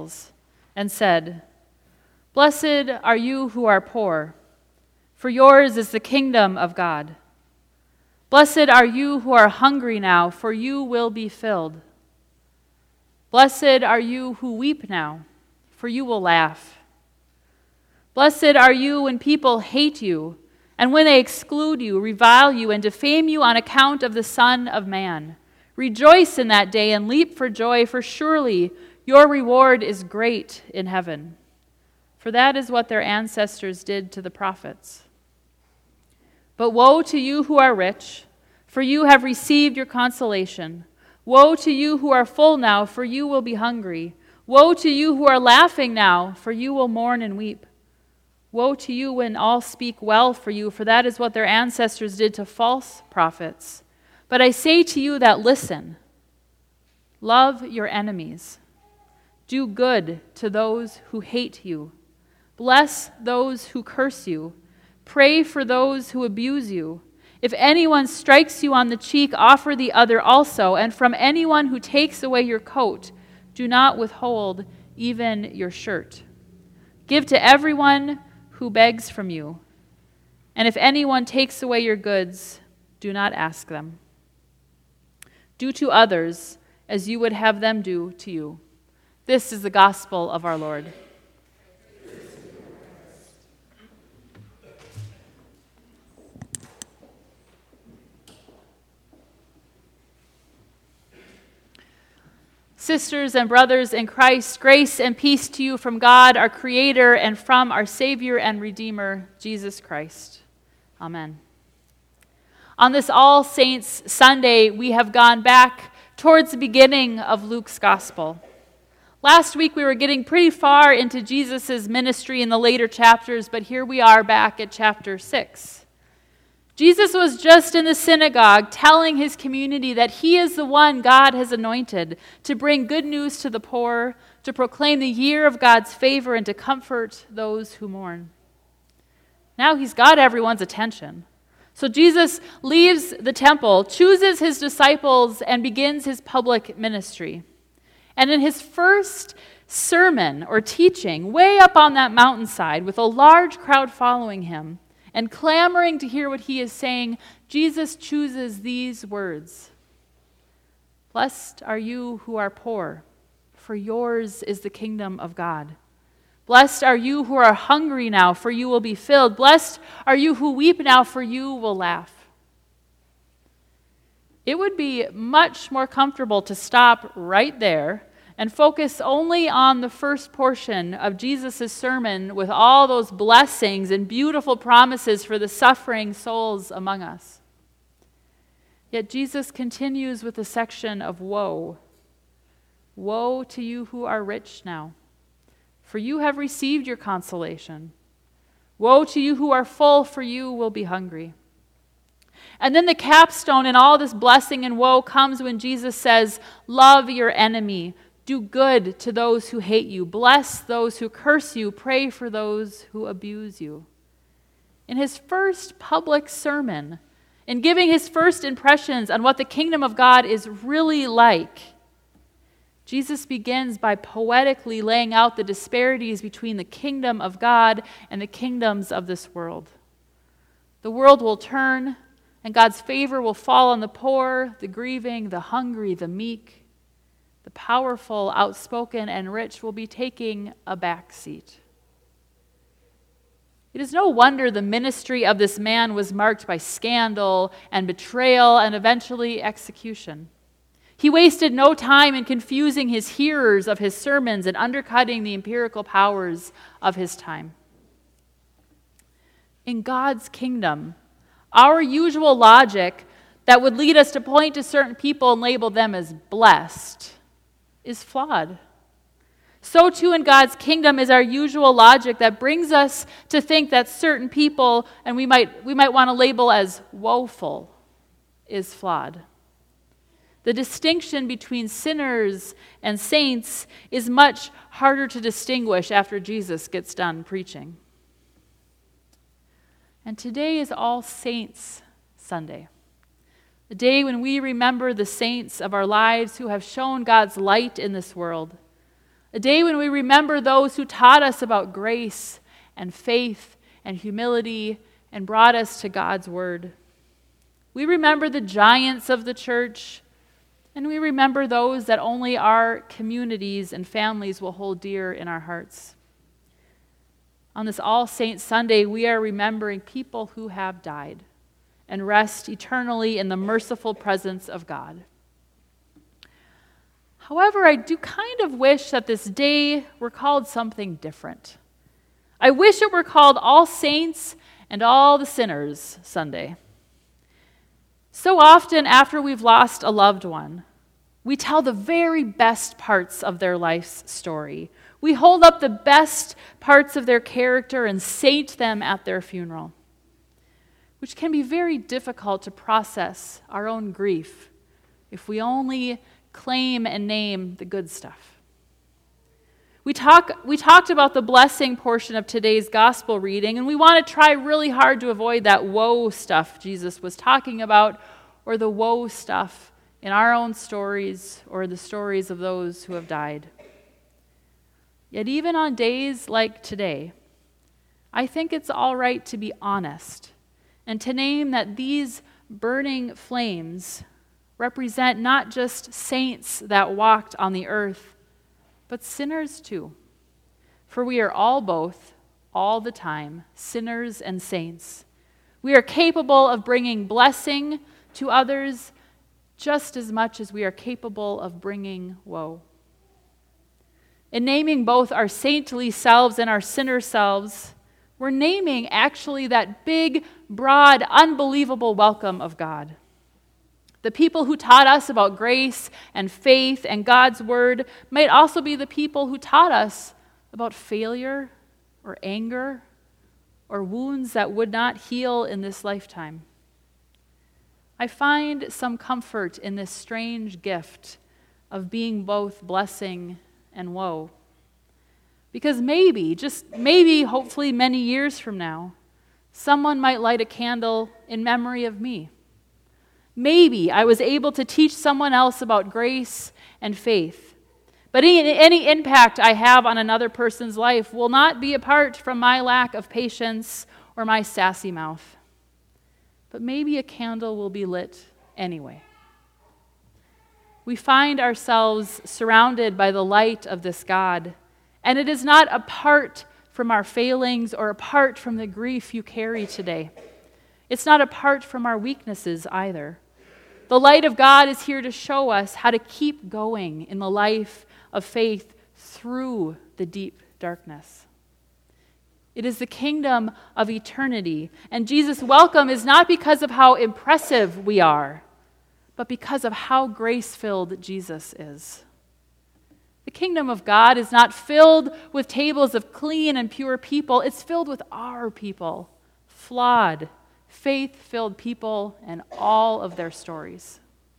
disciples and said, "Blessed are you who are poor, for yours is the kingdom of God. Blessed are you who are hungry now, for you will be filled. Blessed are you who weep now, for you will laugh. Blessed are you when people hate you, and when they exclude you, revile you, and defame you on account of the Son of Man. Rejoice in that day and leap for joy, for surely your reward is great in heaven. For that is what their ancestors did to the prophets. But woe to you who are rich, for you have received your consolation. Woe to you who are full now, for you will be hungry. Woe to you who are laughing now, for you will mourn and weep. Woe to you when all speak well for you, for that is what their ancestors did to false prophets. But I say to you that listen, love your enemies. Do good to those who hate you. Bless those who curse you. Pray for those who abuse you. If anyone strikes you on the cheek, offer the other also. And from anyone who takes away your coat, do not withhold even your shirt. Give to everyone who begs from you. And if anyone takes away your goods, do not ask them. Do to others as you would have them do to you. This is the gospel of our Lord. Sisters and brothers in Christ, grace and peace to you from God, our Creator, and from our Savior and Redeemer, Jesus Christ. Amen. On this All Saints Sunday, we have gone back towards the beginning of Luke's Gospel. Last week, we were getting pretty far into Jesus' ministry in the later chapters, but here we are back at chapter 6. Jesus was just in the synagogue telling his community that he is the one God has anointed to bring good news to the poor, to proclaim the year of God's favor, and to comfort those who mourn. Now he's got everyone's attention. So Jesus leaves the temple, chooses his disciples, and begins his public ministry. And in his first sermon or teaching, way up on that mountainside with a large crowd following him, and clamoring to hear what he is saying, Jesus chooses these words. Blessed are you who are poor, for yours is the kingdom of God. Blessed are you who are hungry now, for you will be filled. Blessed are you who weep now, for you will laugh. It would be much more comfortable to stop right there and focus only on the first portion of Jesus' sermon with all those blessings and beautiful promises for the suffering souls among us. Yet Jesus continues with a section of woe. Woe to you who are rich now, for you have received your consolation. Woe to you who are full, for you will be hungry. And then the capstone in all this blessing and woe comes when Jesus says, love your enemy. Do good to those who hate you. Bless those who curse you. Pray for those who abuse you. In his first public sermon, in giving his first impressions on what the kingdom of God is really like, Jesus begins by poetically laying out the disparities between the kingdom of God and the kingdoms of this world. The world will turn, and God's favor will fall on the poor, the grieving, the hungry, the meek. The powerful, outspoken, and rich will be taking a back seat. It is no wonder the ministry of this man was marked by scandal and betrayal and eventually execution. He wasted no time in confusing his hearers of his sermons and undercutting the empirical powers of his time. In God's kingdom, our usual logic that would lead us to point to certain people and label them as blessed is flawed. So too in God's kingdom is our usual logic that brings us to think that certain people, and we might want to label as woeful, is flawed. The distinction between sinners and saints is much harder to distinguish after Jesus gets done preaching. And today is All Saints Sunday. The day when we remember the saints of our lives who have shown God's light in this world. a day when we remember those who taught us about grace and faith and humility and brought us to God's word. We remember the giants of the church, and we remember those that only our communities and families will hold dear in our hearts. On this All Saints Sunday, we are remembering people who have died and rest eternally in the merciful presence of God. However, I do kind of wish that this day were called something different. I wish it were called All Saints and All the Sinners Sunday. So often after we've lost a loved one, we tell the very best parts of their life's story. We hold up the best parts of their character and saint them at their funeral, which can be very difficult to process our own grief if we only claim and name the good stuff. We talked about the blessing portion of today's gospel reading, and we want to try really hard to avoid that woe stuff Jesus was talking about, or the woe stuff in our own stories or the stories of those who have died. Yet even on days like today, I think it's all right to be honest and to name that these burning flames represent not just saints that walked on the earth, but sinners too. For we are all both, all the time, sinners and saints. We are capable of bringing blessing to others just as much as we are capable of bringing woe. In naming both our saintly selves and our sinner selves, we're naming actually that big, broad, unbelievable welcome of God. The people who taught us about grace and faith and God's word might also be the people who taught us about failure or anger or wounds that would not heal in this lifetime. I find some comfort in this strange gift of being both blessing and woe. Because maybe, just maybe, hopefully many years from now, someone might light a candle in memory of me. Maybe I was able to teach someone else about grace and faith. But any impact I have on another person's life will not be apart from my lack of patience or my sassy mouth. But maybe a candle will be lit anyway. We find ourselves surrounded by the light of this God, and it is not apart from our failings or apart from the grief you carry today. It's not apart from our weaknesses either. The light of God is here to show us how to keep going in the life of faith through the deep darkness. It is the kingdom of eternity, and Jesus' welcome is not because of how impressive we are, but because of how grace-filled Jesus is. The kingdom of God is not filled with tables of clean and pure people. It's filled with our people, flawed, faith-filled people, and all of their stories.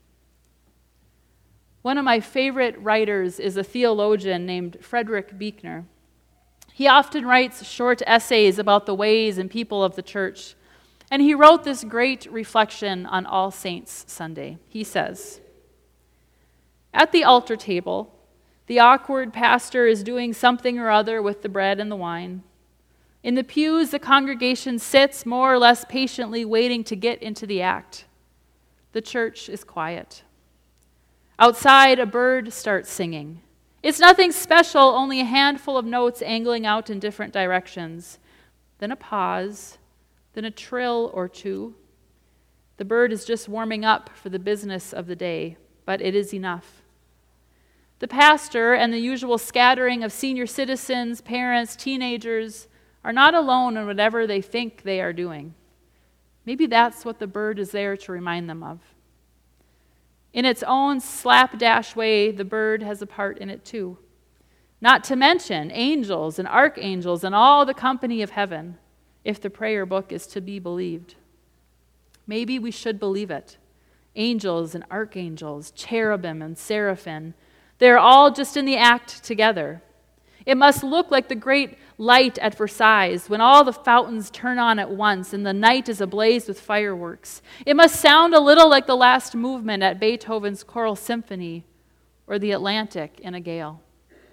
One of my favorite writers is a theologian named Frederick Buechner. He often writes short essays about the ways and people of the church, and he wrote this great reflection on All Saints Sunday. He says, "At the altar table, the awkward pastor is doing something or other with the bread and the wine. In the pews, the congregation sits more or less patiently waiting to get into the act. The church is quiet. Outside, a bird starts singing. It's nothing special, only a handful of notes angling out in different directions. Then a pause, then a trill or two. The bird is just warming up for the business of the day, but it is enough. The pastor and the usual scattering of senior citizens, parents, teenagers are not alone in whatever they think they are doing. Maybe that's what the bird is there to remind them of. In its own slapdash way, the bird has a part in it too. Not to mention angels and archangels and all the company of heaven, if the prayer book is to be believed. Maybe we should believe it. Angels and archangels, cherubim and seraphim, they're all just in the act together. It must look like the great light at Versailles when all the fountains turn on at once and the night is ablaze with fireworks. It must sound a little like the last movement at Beethoven's Choral Symphony or the Atlantic in a gale.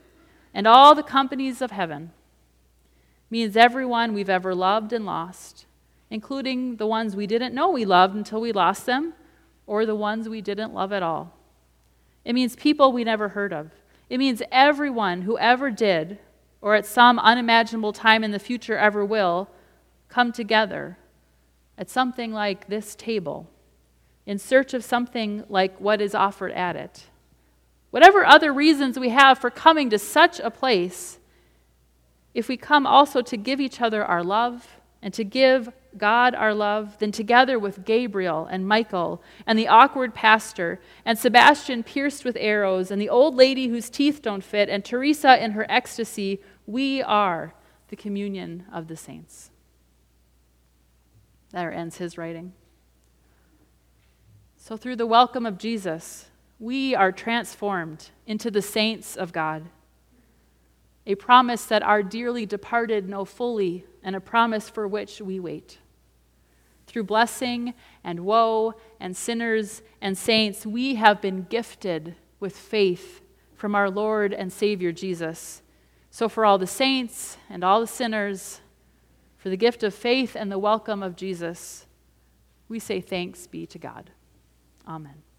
and all the companies of heaven means everyone we've ever loved and lost, including the ones we didn't know we loved until we lost them, or the ones we didn't love at all. It means people we never heard of. It means everyone who ever did, or at some unimaginable time in the future ever will, come together at something like this table in search of something like what is offered at it. Whatever other reasons we have for coming to such a place, if we come also to give each other our love and to give God our love, then together with Gabriel and Michael and the awkward pastor and Sebastian pierced with arrows and the old lady whose teeth don't fit and Teresa in her ecstasy, we are the communion of the saints. There ends his writing. So through the welcome of Jesus, we are transformed into the saints of God. A promise that our dearly departed know fully, and a promise for which we wait. Through blessing and woe and sinners and saints, we have been gifted with faith from our Lord and Savior Jesus. So for all the saints and all the sinners, for the gift of faith and the welcome of Jesus, we say thanks be to God. Amen.